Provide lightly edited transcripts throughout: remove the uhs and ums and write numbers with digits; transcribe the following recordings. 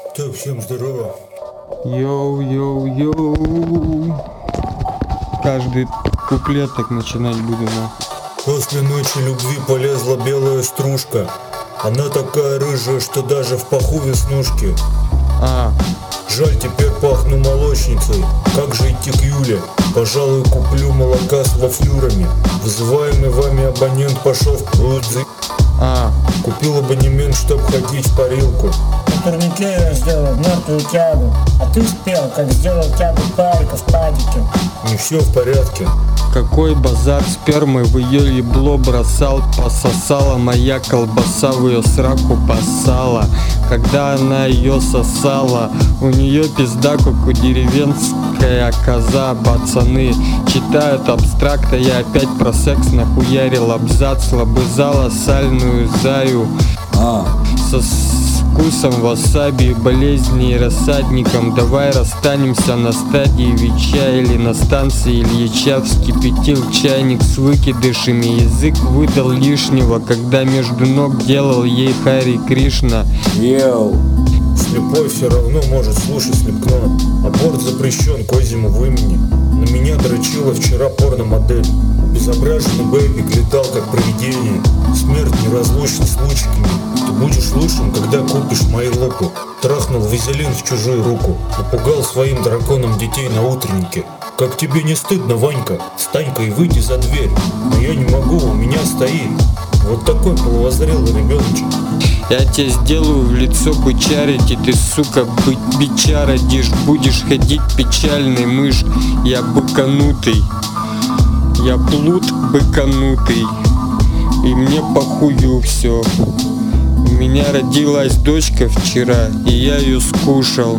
Так, всем здорово. Йоу-йоу-йоу. Каждый куплет так начинать буду, на. После ночи любви полезла белая стружка. Она такая рыжая, что даже в паху веснушки. Жаль, теперь пахну молочницей. Как же идти к Юле? Пожалуй, куплю молока с вафлюрами. Вызываемый вами абонент пошел в Лудзи. Купил абонемент, чтоб ходить в парилку. На турнике я сделал мертвую тягу, а ты спел, как сделал тягу парика в падике. Не все в порядке. Какой базар спермы в ее ебло бросал, пососала моя колбаса, в ее сраку поссала. Когда она ее сосала, у нее пизда, как у деревенская коза. Пацаны читают абстракта, я опять про секс нахуярил абзац, лобызала сальную заю со вкусом васаби, болезни и рассадником. Давай расстанемся на стадии Вича или на станции Ильича. Вскипятил чайник с выкидышами, язык выдал лишнего, когда между ног делал ей Хари Кришна. Йоу. Слепой все равно может слушать Слепкнот. Аборт запрещен козьему в имени. На меня дрочила вчера порномодель. Безображенный бэйбик летал как привидение. Смерть неразлучна с лучиками. Ты будешь лучшим, когда купишь мои луку. Трахнул вазелин в чужую руку. Напугал своим драконом детей на утреннике. Как тебе не стыдно, Ванька? Встань-ка и выйди за дверь. Но я не могу, у меня стоит. Вот такой половозрелый ребеночек. Я тебе сделаю в лицо бычарить, и ты, сука, бича родишь. Будешь ходить печальный, мышь, я быканутый. Я плут быканутый, и мне похую все. У меня родилась дочка вчера, и я ее скушал.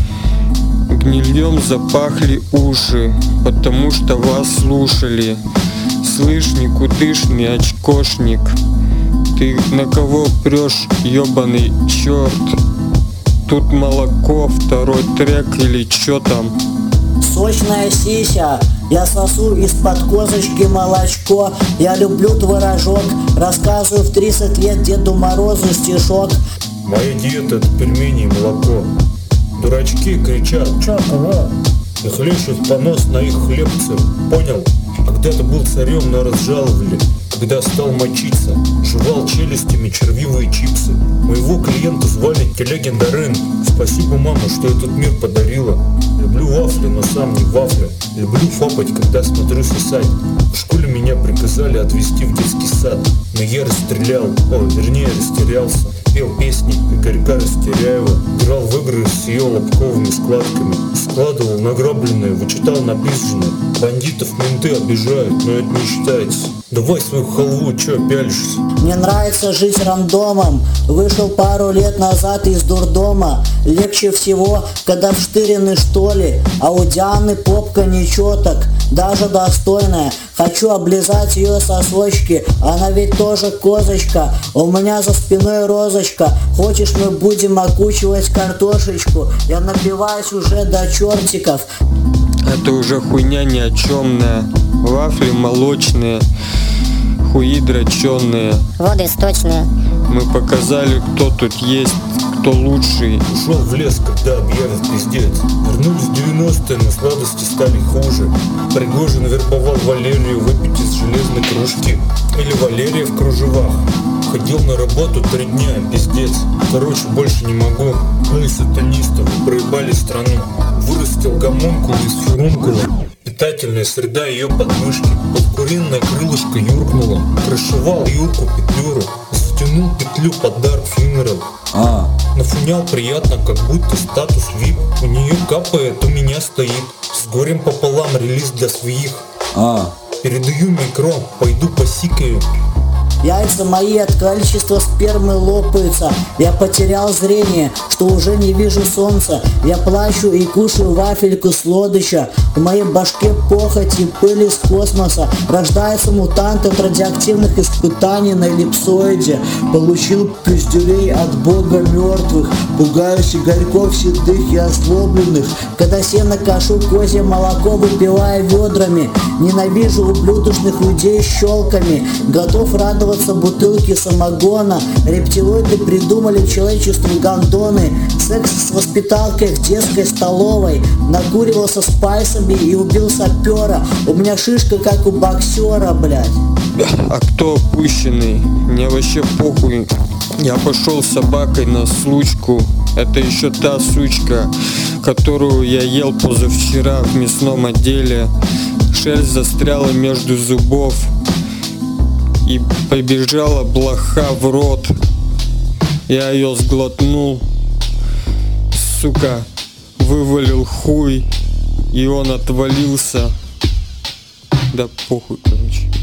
Гнильем запахли уши, потому что вас слушали. Слышь, никудышный очкошник, ты на кого прешь, ёбаный черт? Тут молоко, второй трек или чё там? Сочная сися, я сосу из-под козочки молочко. Я люблю творожок, рассказываю в 30 лет Деду Морозу стишок. Моя диета — это пельмени и молоко. Дурачки кричат: Чё, кого? и хлещут понос на их хлебцы. Понял? Когда-то был царем, но разжаловали. Когда стал мочиться, жевал челюстями червивые чипсы. Моего клиента звали Телегин Дарын. Спасибо, мама, что этот мир подарила. Люблю вафли, но сам не вафля. Люблю фапать, когда смотрю сосать. В школе меня приказали отвезти в детский сад, но я растерялся. Пел песни Игорька Растеряева, играл в игры с ее лобковыми складками, складывал награбленное, вычитал написанное. Бандитов менты обижают, но это не считается. Давай свою халву, чё пялишься? Мне нравится жить рандомом. Вышел пару лет назад из дурдома. Легче всего, когда вштырены что ли. А у Дианы попка не чёток, даже достойная. Хочу облизать ее сосочки, она ведь тоже козочка. У меня за спиной розочка. Хочешь, мы будем окучивать картошечку? Я набиваюсь уже до чертиков. Это уже хуйня ни о чёмная. Вафли молочные, хуи дроченые. Воды сточные. Мы показали, кто тут есть, кто лучший. Ушел в лес, когда объявят пиздец. Вернулись в 90-е, но сладости стали хуже. Пригожин вербовал Валерию выпить из железной кружки. Или Валерия в кружевах. Ходил на работу 3 дня, пиздец. Короче, больше не могу. Мы сатанистов проебали страну. Вырастил гомункул из фурункула. Питательная среда ее подмышки. Под куриное крылышко юркнуло. Прошивал Юрку петлюру. Затянул петлю под Dark Funeral. Нафунял приятно, как будто статус VIP. У нее капает, у меня стоит. С горем пополам релиз для своих. Передаю микро, пойду посикаю. Яйца мои от количества спермы лопаются. Я потерял зрение, что уже не вижу солнца. Я плачу и кушаю вафельку с лодыча. В моей башке похоть и пыль из космоса. Рождается мутант от радиоактивных испытаний на эллипсоиде. Получил пиздюлей от бога мертвых. Пугаюсь игорьков седых и озлобленных. Когда сено кашу, козье молоко выпивая ведрами. Ненавижу ублюдочных людей щелками. Готов радоваться радоваться бутылке самогона. Рептилоиды придумали человечеству гондоны. Секс с воспиталкой в детской столовой. Накуривался спайсами и убил сапера. У меня шишка как у боксера, блядь. А кто опущенный? Мне вообще похуй. Я пошел с собакой на случку. Это еще та сучка, которую я ел позавчера в мясном отделе. Шерсть застряла между зубов и побежала блоха в рот. Я ее сглотнул, сука, вывалил хуй, и он отвалился. Да похуй, короче.